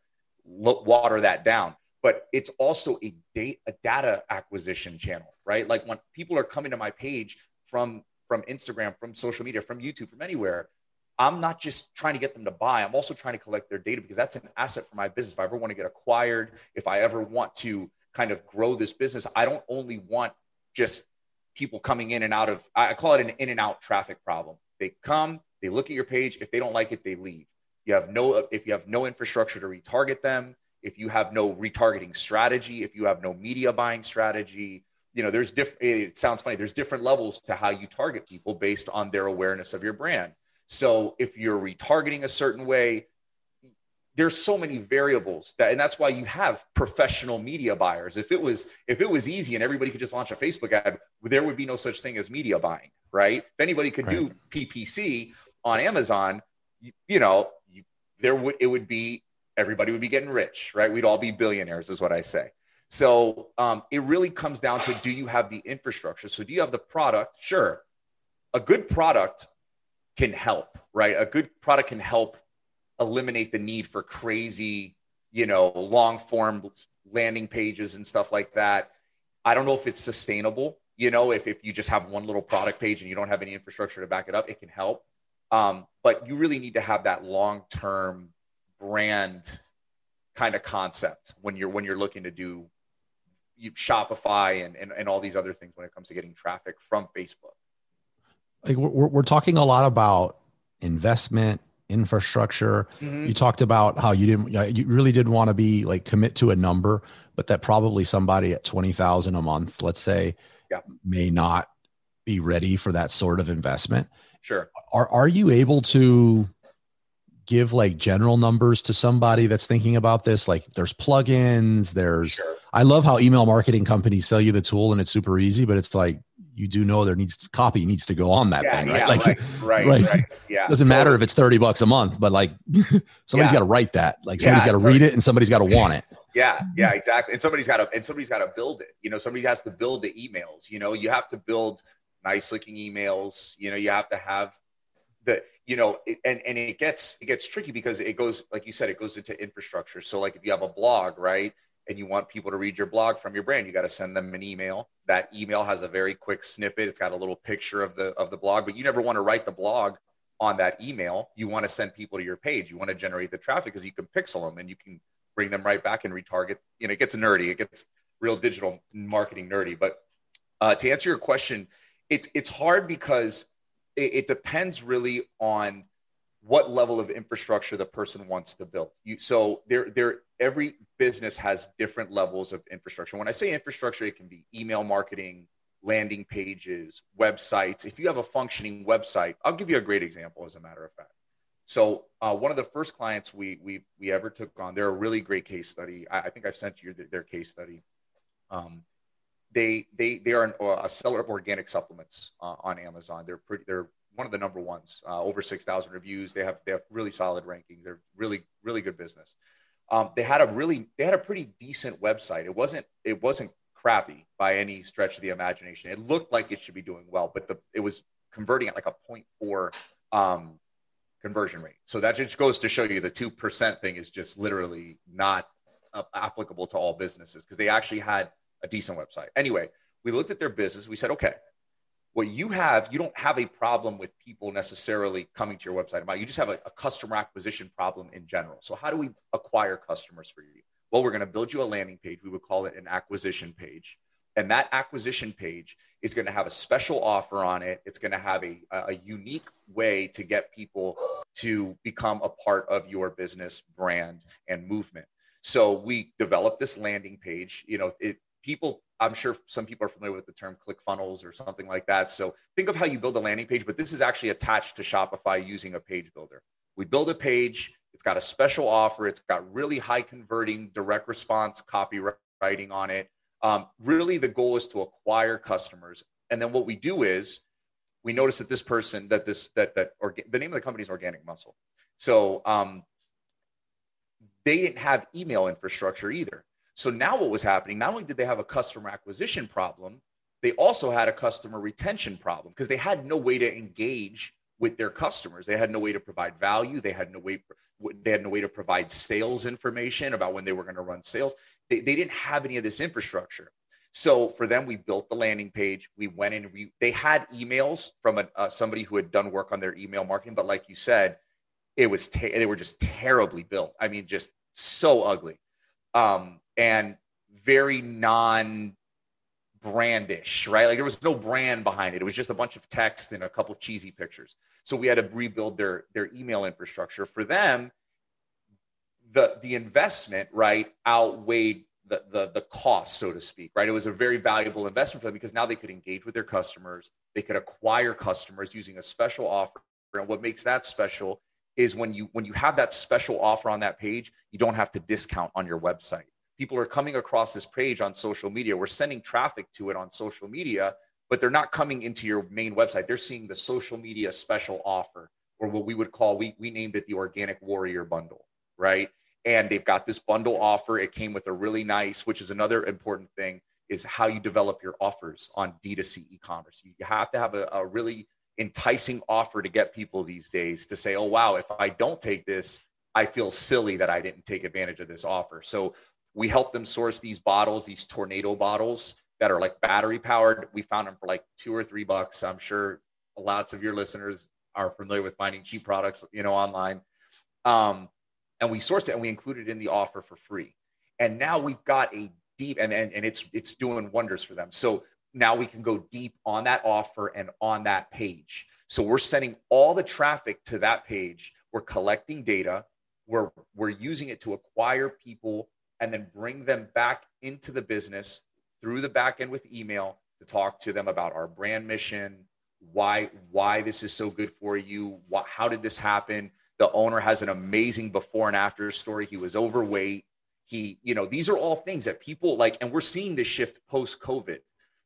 water that down, but it's also a, da- a data acquisition channel, right? Like when people are coming to my page from, from Instagram, from social media, from YouTube, from anywhere, I'm not just trying to get them to buy. I'm also trying to collect their data because that's an asset for my business. If I ever want to get acquired, if I ever want to kind of grow this business, I don't only want just people coming in and out of, I call it an in and out traffic problem. They come, they look at your page. If they don't like it, they leave. You have no, if you have no infrastructure to retarget them, if you have no retargeting strategy, if you have no media buying strategy, you know, there's different, it sounds funny. There's different levels to how you target people based on their awareness of your brand. So if you're retargeting a certain way, there's so many variables that, and that's why you have professional media buyers. If it was, if it was easy and everybody could just launch a Facebook ad, there would be no such thing as media buying, right? If anybody could right. do P P C on Amazon, you, you know, you, there would, it would be, everybody would be getting rich, right? We'd all be billionaires is what I say. So um, it really comes down to, do you have the infrastructure? So do you have the product? Sure. A good product can help, right? A good product can help eliminate the need for crazy, you know, long form landing pages and stuff like that. I don't know if it's sustainable, you know, if, if you just have one little product page and you don't have any infrastructure to back it up, it can help. Um, but you really need to have that long-term brand kind of concept when you're, when you're looking to do you Shopify and, and, and all these other things when it comes to getting traffic from Facebook. Like we're, we're talking a lot about investment, infrastructure. Mm-hmm. You talked about how you didn't, you really didn't want to be like commit to a number, but that probably somebody at twenty thousand a month, let's say, yeah. may not be ready for that sort of investment. Sure. Are, are you able to give like general numbers to somebody that's thinking about this? Like there's plugins, there's, sure. I love how email marketing companies sell you the tool and it's super easy, but it's like, you do know there needs to, copy needs to go on that yeah, thing, right? Yeah, like, right, right, right, right. Yeah. Doesn't totally. matter if it's thirty bucks a month, but like somebody's yeah. got to write that. Like somebody's yeah, got to read it and somebody's got to want it. Yeah, yeah, exactly. And somebody's got to, and somebody's got to build it. You know, somebody has to build the emails. You know, you have to build nice looking emails. You know, you have to have the, you know, it, and and it gets it gets tricky because it goes, like you said, it goes into infrastructure. So like if you have a blog, right, and you want people to read your blog from your brand, you got to send them an email. That email has a very quick snippet. It's got a little picture of the of the blog, but you never want to write the blog on that email. You want to send people to your page. You want to generate the traffic because you can pixel them and you can bring them right back and retarget. You know, it gets nerdy. It gets real digital marketing nerdy. But uh, to answer your question, it's it's hard because it, it depends really on what level of infrastructure the person wants to build. You, so there, there, every business has different levels of infrastructure. When I say infrastructure, it can be email marketing, landing pages, websites. If you have a functioning website, I'll give you a great example as a matter of fact. So uh, one of the first clients we we we ever took on, they're a really great case study. I, I think I've sent you their, their case study. Um, they they they are an, a seller of organic supplements uh, on Amazon. They're pretty. They're one of the number ones. Uh, over six thousand reviews. They have they have really solid rankings. They're really really good business. Um, they had a really they had a pretty decent website. It wasn't it wasn't crappy by any stretch of the imagination. It looked like it should be doing well, but the it was converting at like a zero point four. Um, conversion rate. So that just goes to show you the two percent thing is just literally not uh, applicable to all businesses because they actually had a decent website. Anyway, we looked at their business. We said, okay, what you have, you don't have a problem with people necessarily coming to your website. You just have a, a customer acquisition problem in general. So how do we acquire customers for you? Well, we're going to build you a landing page. We would call it an acquisition page. And that acquisition page is going to have a special offer on it. It's going to have a, a unique way to get people to become a part of your business, brand, and movement. So we developed this landing page. You know, it, people, I'm sure some people are familiar with the term ClickFunnels or something like that. So think of how you build a landing page, but this is actually attached to Shopify using a page builder. We build a page. It's got a special offer. It's got really high converting direct response copywriting on it. Um, really, the goal is to acquire customers. And then what we do is we notice that this person, that this, that, that, orga- the name of the company is Organic Muscle. So um, they didn't have email infrastructure either. So now what was happening, not only did they have a customer acquisition problem, they also had a customer retention problem because they had no way to engage with their customers. They had no way to provide value. They had no way, they had no way to provide sales information about when they were going to run sales. They, they didn't have any of this infrastructure. So for them, we built the landing page. We went in, we, they had emails from a, uh, somebody who had done work on their email marketing. But like you said, it was, te- they were just terribly built. I mean, just so ugly um, and very non brandish, right? Like there was no brand behind it. It was just a bunch of text and a couple of cheesy pictures. So we had to rebuild their, their email infrastructure. For them, the, the investment, right, outweighed the, the, the cost, so to speak, right? It was a very valuable investment for them because now they could engage with their customers. They could acquire customers using a special offer. And what makes that special is when you, when you have that special offer on that page, you don't have to discount on your website. People are coming across this page on social media. We're sending traffic to it on social media, but they're not coming into your main website. They're seeing the social media special offer, or what we would call, we, we named it the Organic Warrior Bundle, right? And they've got this bundle offer. It came with a really nice, which is another important thing, is how you develop your offers on D two C e-commerce. You have to have a, a really enticing offer to get people these days to say, oh, wow, if I don't take this, I feel silly that I didn't take advantage of this offer. So we help them source these bottles, these tornado bottles that are like battery powered. We found them for like two or three bucks. I'm sure lots of your listeners are familiar with finding cheap products, you know, online. Um, and we sourced it and we included it in the offer for free. And now we've got a deep, and, and, and it's, it's doing wonders for them. So now we can go deep on that offer and on that page. So we're sending all the traffic to that page. We're collecting data. We're, we're using it to acquire people and then bring them back into the business through the back end with email to talk to them about our brand mission, why, why this is so good for you. What, how did this happen? The owner has an amazing before and after story. He was overweight. He, you know, these are all things that people like, and we're seeing this shift post-COVID.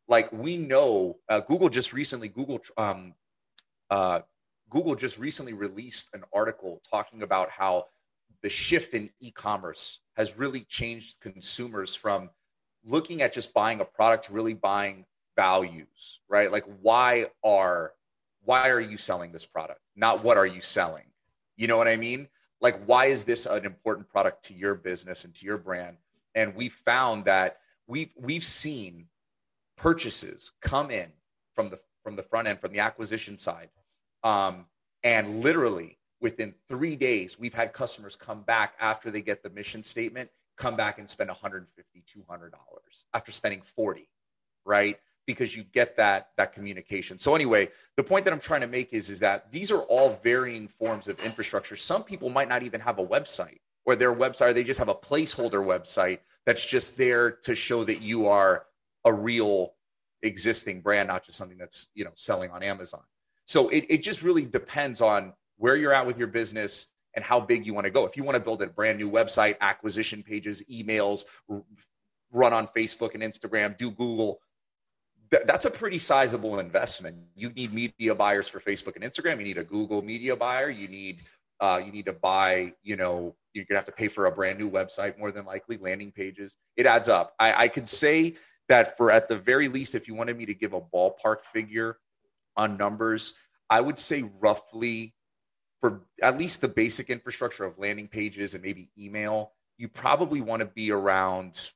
Like we know uh, Google just recently, Google, um, uh, Google just recently released an article talking about how the shift in e-commerce has really changed consumers from looking at just buying a product to really buying values, right? Like why are, why are you selling this product? Not what are you selling? You know what I mean? Like, why is this an important product to your business and to your brand? And we found that we've, we've seen purchases come in from the, from the front end, from the acquisition side. Um, and literally within three days, we've had customers come back after they get the mission statement, come back and spend one hundred fifty dollars, two hundred dollars after spending forty, right? Because you get that, that communication. So anyway, the point that I'm trying to make is, is that these are all varying forms of infrastructure. Some people might not even have a website, or their website, or they just have a placeholder website that's just there to show that you are a real existing brand, not just something that's, you know, selling on Amazon. So it, it just really depends on where you're at with your business and how big you want to go. If you want to build a brand new website, acquisition pages, emails, run on Facebook and Instagram, do Google, th- that's a pretty sizable investment. You need media buyers for Facebook and Instagram. You need a Google media buyer. You need, uh, you need to buy, you know, you're going to have to pay for a brand new website, more than likely, landing pages. It adds up. I, I could say that for, at the very least, if you wanted me to give a ballpark figure on numbers, I would say roughly, for at least the basic infrastructure of landing pages and maybe email, you probably want to be around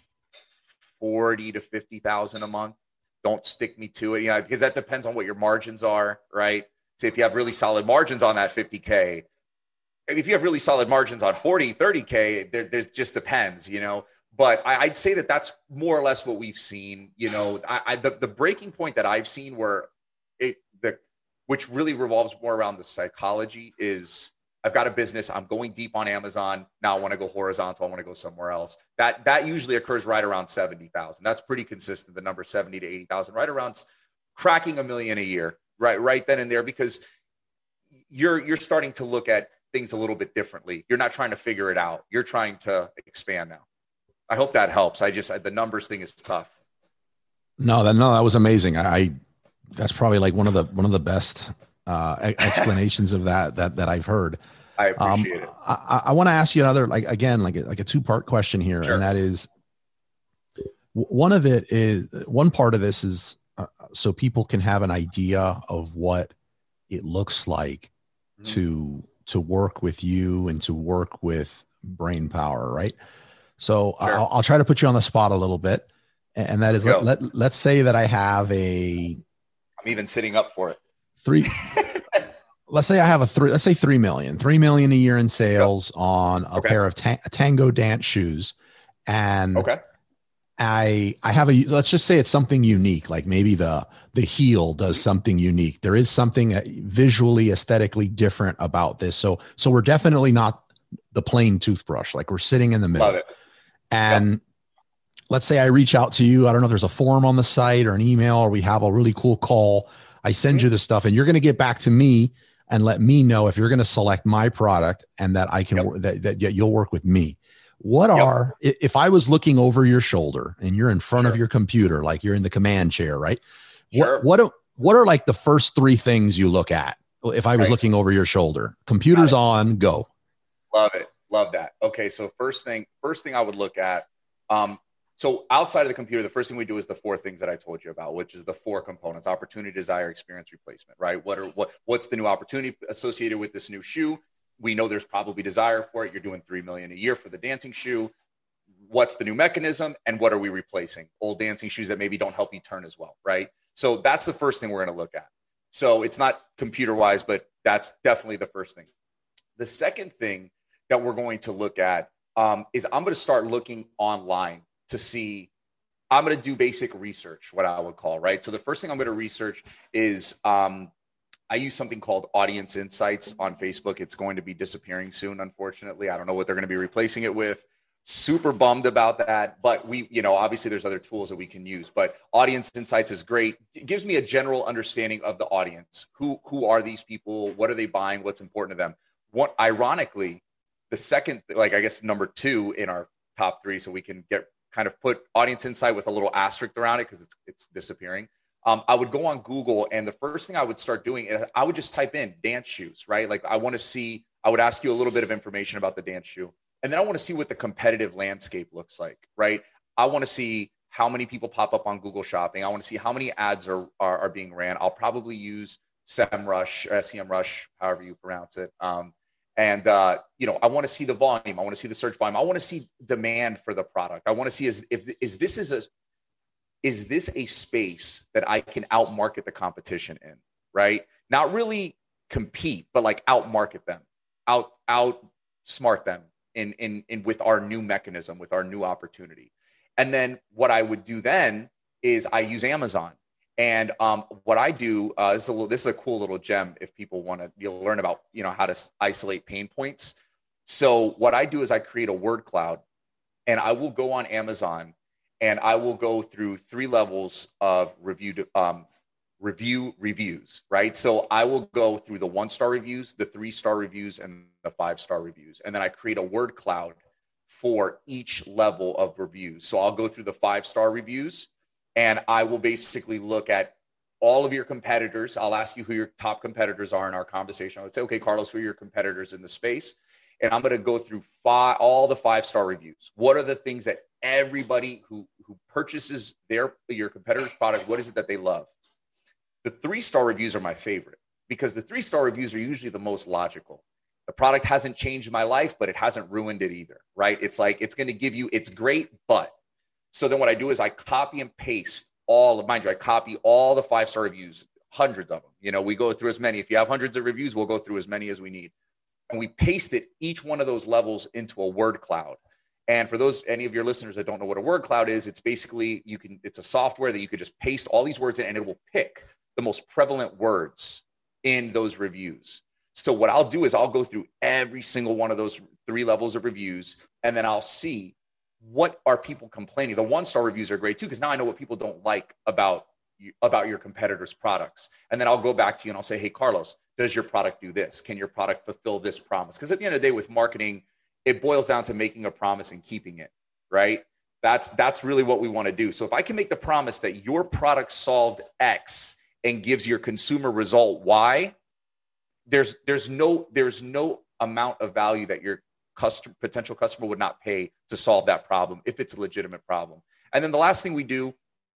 forty to fifty thousand a month. Don't stick me to it, you know, because that depends on what your margins are, right? So if you have really solid margins on that fifty K, if you have really solid margins on forty, thirty K, there, there's just depends, you know. But I, I'd say that that's more or less what we've seen. You know, I, I the, the breaking point that I've seen where it the which really revolves more around the psychology is, I've got a business, I'm going deep on Amazon. Now I want to go horizontal. I want to go somewhere else. That that usually occurs right around seventy thousand. That's pretty consistent. The number seventy to eighty thousand, right around cracking a million a year, right, right then and there, because you're you're starting to look at things a little bit differently. You're not trying to figure it out. You're trying to expand now. I hope that helps. I just, the numbers thing is tough. No, that, no, that was amazing. I, I that's probably like one of the, one of the best uh, explanations of that, that, that I've heard. I appreciate um, it. I, I want to ask you another, like, again, like a, like a two part question here. Sure. And that is, one of it is, one part of this is uh, so people can have an idea of what it looks like mm-hmm. to, to work with you and to work with Brain Power. Right. So sure. I'll, I'll try to put you on the spot a little bit. And that is, let, let, let's say that I have a, I'm even sitting up for it. Three. Let's say I have a three, let's say three million, three million a year in sales yep. on a okay. pair of ta- Tango dance shoes. And okay. I, I have a, let's just say it's something unique. Like maybe the, the heel does something unique. There is something visually, aesthetically different about this. So, so we're definitely not the plain toothbrush. Like we're sitting in the middle. Love it. And yep. let's say I reach out to you. I don't know if there's a form on the site or an email, or we have a really cool call. I send mm-hmm. you the stuff and you're going to get back to me and let me know if you're going to select my product and that I can, yep. that, that you'll work with me. What yep. are, if I was looking over your shoulder and you're in front sure. of your computer, like you're in the command chair, right? Sure. What, what, what are like the first three things you look at? If I was right. looking over your shoulder, computers on, go. Love it. Love that. Okay. So first thing, first thing I would look at, um, so outside of the computer, the first thing we do is the four things that I told you about, which is the four components: opportunity, desire, experience, replacement, right? What are, what, what's the new opportunity associated with this new shoe? We know there's probably desire for it. You're doing three million a year for the dancing shoe. What's the new mechanism? And what are we replacing? Old dancing shoes that maybe don't help you turn as well, right? So that's the first thing we're going to look at. So it's not computer wise, but that's definitely the first thing. The second thing that we're going to look at um, is I'm going to start looking online to see, I'm going to do basic research, what I would call, right? So the first thing I'm going to research is um, I use something called Audience Insights on Facebook. It's going to be disappearing soon, unfortunately. I don't know what they're going to be replacing it with. Super bummed about that. But we, you know, obviously there's other tools that we can use, but Audience Insights is great. It gives me a general understanding of the audience. Who, who are these people? What are they buying? What's important to them? What, ironically, the second, like I guess number two in our top three, so we can get kind of put audience insight with a little asterisk around it because it's it's disappearing. Um, I would go on Google, and the first thing I would start doing is I would just type in dance shoes, right? Like I want to see, I would ask you a little bit of information about the dance shoe. And then I want to see what the competitive landscape looks like, right? I want to see how many people pop up on Google Shopping. I want to see how many ads are, are, are being ran. I'll probably use SEMrush, or SEMrush, however you pronounce it. Um, and, uh, you know, I want to see the volume. I want to see the search volume. I want to see demand for the product. I want to see is, if, is this is a, is this a space that I can outmarket the competition in, right? Not really compete, but like outmarket them, out, outsmart them in, in, in with our new mechanism, with our new opportunity. And then what I would do then is I use Amazon. And um, what I do, uh, this, is a little, this is a cool little gem if people want to, you'll learn about, you know, how to isolate pain points. So what I do is I create a word cloud, and I will go on Amazon and I will go through three levels of review, um, review reviews, right? So I will go through the one-star reviews, the three-star reviews, and the five-star reviews. And then I create a word cloud for each level of reviews. So I'll go through the five-star reviews, and I will basically look at all of your competitors. I'll ask you who your top competitors are in our conversation. I would say, okay, Carlos, who are your competitors in the space? And I'm going to go through five, all the five-star reviews. What are the things that everybody who, who purchases their your competitor's product, what is it that they love? The three-star reviews are my favorite because the three-star reviews are usually the most logical. The product hasn't changed my life, but it hasn't ruined it either, right? It's like, it's going to give you, it's great, but. So then what I do is I copy and paste all of, mind you, I copy all the five-star reviews, hundreds of them. You know, we go through as many. If you have hundreds of reviews, we'll go through as many as we need. And we paste it, each one of those levels, into a word cloud. And for those, any of your listeners that don't know what a word cloud is, it's basically, you can, it's a software that you could just paste all these words in, and it will pick the most prevalent words in those reviews. So what I'll do is I'll go through every single one of those three levels of reviews, and then I'll see what are people complaining. The one-star reviews are great too, because now I know what people don't like about you, about your competitors' products. And then I'll go back to you and I'll say, hey, Carlos, does your product do this? Can your product fulfill this promise? Because at the end of the day with marketing, it boils down to making a promise and keeping it, right? That's, that's really what we want to do. So if I can make the promise that your product solved X and gives your consumer result Y, there's, there's no, there's no amount of value that your customer, potential customer would not pay to solve that problem if it's a legitimate problem. And then the last thing we do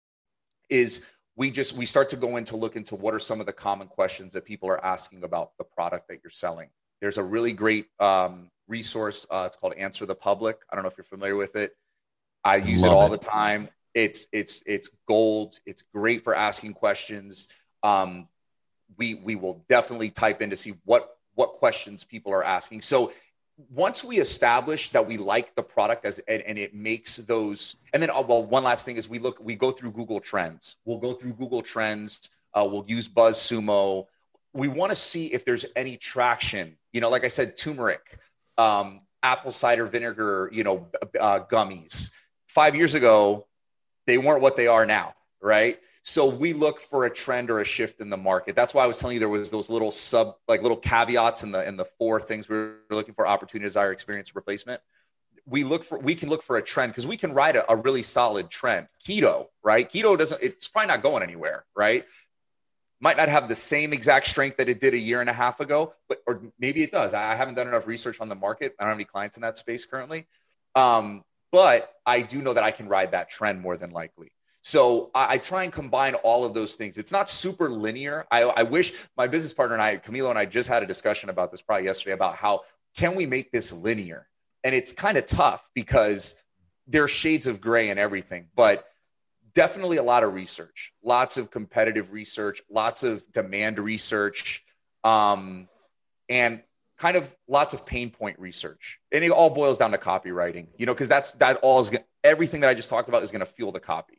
is we just, we start to go into look into what are some of the common questions that people are asking about the product that you're selling. There's a really great um, resource. Uh, it's called Answer the Public. I don't know if you're familiar with it. I use Love it all it. the time. It's, it's, it's gold. It's great for asking questions. Um, we, we will definitely type in to see what, what questions people are asking. So once we establish that we like the product as and, and it makes those, and then oh, well, one last thing is we look, we go through Google Trends. We'll go through Google Trends. Uh, we'll use BuzzSumo. We want to see if there's any traction. You know, like I said, turmeric, um, apple cider vinegar, you know, uh, gummies. Five years ago, they weren't what they are now, right? So we look for a trend or a shift in the market. That's why I was telling you there was those little sub, like little caveats in the in the four things we were looking for: opportunity, desire, experience, replacement. We look for, we can look for a trend because we can ride a, a really solid trend. Keto, right? Keto doesn't, it's probably not going anywhere, right? Might not have the same exact strength that it did a year and a half ago, but or maybe it does. I haven't done enough research on the market. I don't have any clients in that space currently, um, but I do know that I can ride that trend more than likely. So I, I try and combine all of those things. It's not super linear. I, I wish my business partner and I, Camilo and I, just had a discussion about this probably yesterday about how can we make this linear? And it's kind of tough because there are shades of gray and everything, but definitely a lot of research, lots of competitive research, lots of demand research, um, and kind of lots of pain point research. And it all boils down to copywriting, you know, because that's that all is gonna, everything that I just talked about is going to fuel the copy.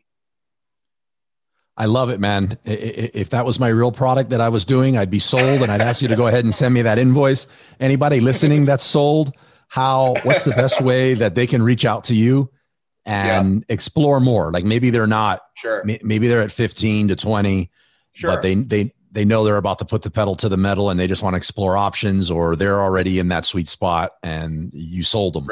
I love it, man. If that was my real product that I was doing, I'd be sold, and I'd ask you to go ahead and send me that invoice. Anybody listening that's sold, how, what's the best way that they can reach out to you and yeah. explore more? Like maybe they're not, sure. maybe they're at fifteen to twenty, sure. but they, they, they know they're about to put the pedal to the metal and they just want to explore options, or they're already in that sweet spot and you sold them. Great.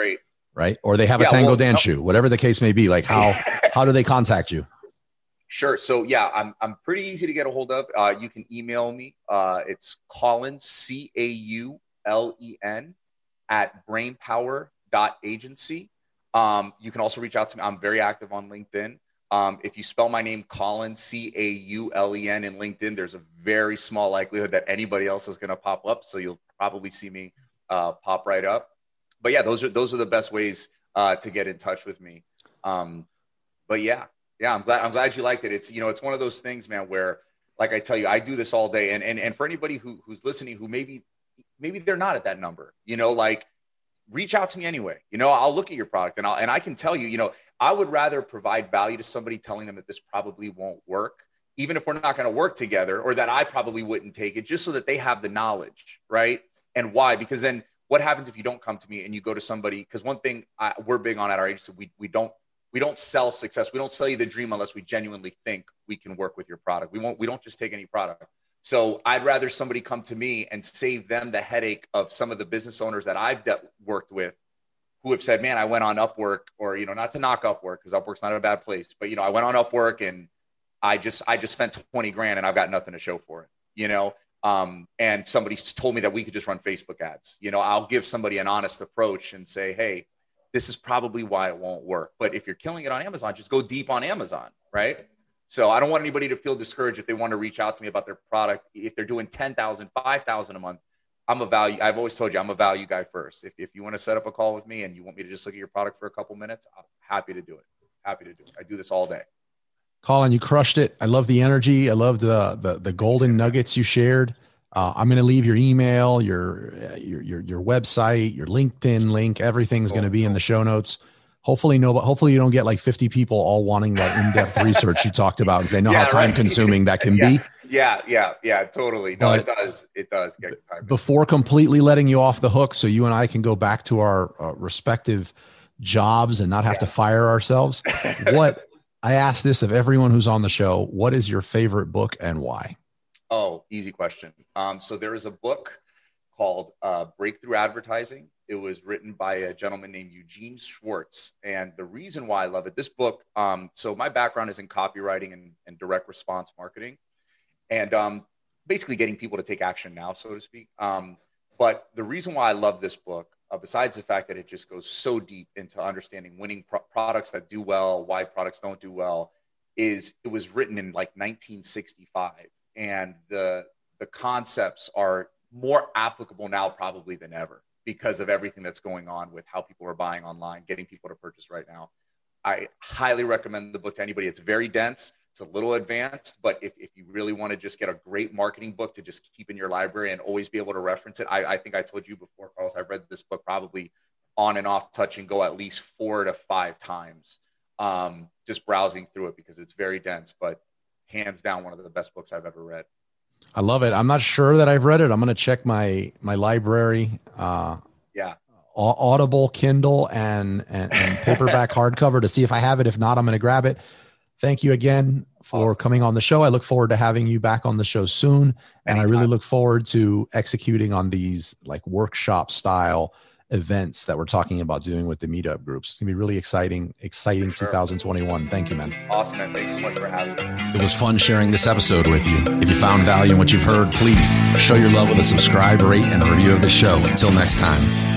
right? Or they have yeah, a Tango well, dance no. shoe, whatever the case may be. Like how, how do they contact you? Sure. So yeah, I'm, I'm pretty easy to get a hold of. Uh, you can email me. Uh, it's Caullen, C A U L E N at brainpower dot agency. Um, you can also reach out to me. I'm very active on LinkedIn. Um, if you spell my name Caullen, C A U L E N in LinkedIn, there's a very small likelihood that anybody else is going to pop up. So you'll probably see me uh, pop right up. But yeah, those are those are the best ways uh, to get in touch with me. Um, but yeah, yeah, I'm glad I'm glad you liked it. It's you know it's one of those things, man, where like I tell you, I do this all day, and and and for anybody who who's listening, who maybe maybe they're not at that number, you know, like reach out to me anyway. You know, I'll look at your product and I'll and I can tell you, you know, I would rather provide value to somebody telling them that this probably won't work, even if we're not going to work together, or that I probably wouldn't take it, just so that they have the knowledge, right? And why? Because then what happens if you don't come to me and you go to somebody? Because one thing I, we're big on at our agency, we we don't we don't sell success. We don't sell you the dream unless we genuinely think we can work with your product. We won't. We don't just take any product. So I'd rather somebody come to me and save them the headache of some of the business owners that I've de- worked with, who have said, "Man, I went on Upwork," or you know, not to knock Upwork because Upwork's not a bad place, but you know, I went on Upwork and I just I just spent twenty grand and I've got nothing to show for it. You know. Um, and somebody told me that we could just run Facebook ads. You know, I'll give somebody an honest approach and say, hey, this is probably why it won't work. But if you're killing it on Amazon, just go deep on Amazon, right? So I don't want anybody to feel discouraged if they want to reach out to me about their product. If they're doing ten thousand, five thousand a month, I'm a value. I've always told you I'm a value guy first. If, if you want to set up a call with me and you want me to just look at your product for a couple minutes, I'm happy to do it. Happy to do it. I do this all day. Caullen, you crushed it. I love the energy. I love the, the, the golden nuggets you shared. Uh, I'm going to leave your email, your, uh, your, your, your website, your LinkedIn link. Everything's going to be in the show notes. Hopefully, no, but hopefully you don't get like fifty people all wanting that in-depth research you talked about, because I know yeah, how time right. consuming that can yeah. be. Yeah. Yeah. Yeah, totally. No, but it does. It does get time. Before completely letting you off the hook, so you and I can go back to our uh, respective jobs and not have yeah. to fire ourselves. What I ask this of everyone who's on the show, what is your favorite book and why? Oh, easy question. Um, so there is a book called uh, Breakthrough Advertising. It was written by a gentleman named Eugene Schwartz. And the reason why I love it, this book, um, so my background is in copywriting and, and direct response marketing, and um, basically getting people to take action now, so to speak. Um, but the reason why I love this book, uh, besides the fact that it just goes so deep into understanding winning pro- products that do well, why products don't do well, is it was written in like nineteen sixty-five. And the the concepts are more applicable now probably than ever because of everything that's going on with how people are buying online, getting people to purchase right now. I highly recommend the book to anybody. It's very dense. It's a little advanced, but if, if you really want to just get a great marketing book to just keep in your library and always be able to reference it, I, I think I told you before, Carlos, I've read this book probably on and off, touch and go at least four to five times, um, just browsing through it because it's very dense, but hands down one of the best books I've ever read. I love it. I'm not sure that I've read it. I'm going to check my my library. Uh, yeah. Audible, Kindle, and, and, and paperback hardcover to see if I have it. If not, I'm going to grab it. Thank you again for awesome. coming on the show. I look forward to having you back on the show soon. And Anytime. I really look forward to executing on these like workshop style events that we're talking about doing with the meetup groups. It's gonna be really exciting, exciting sure. two thousand twenty-one. Thank you, man. Awesome, man. Thanks so much for having me. It was fun sharing this episode with you. If you found value in what you've heard, please show your love with a subscribe, rate, and review of the show. Until next time.